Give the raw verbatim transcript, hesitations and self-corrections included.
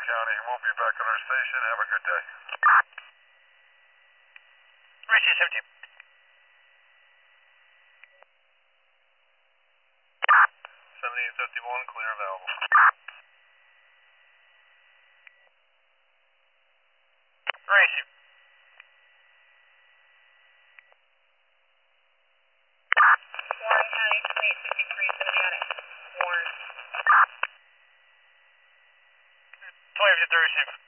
County. We'll be back at our station. Have a good day. Richie seventeen. seventeen fifty-one, clear available. Richie. Warren County, twenty-eight fifty-three, somebody got it. Warren. twenty fifty-three, Richie.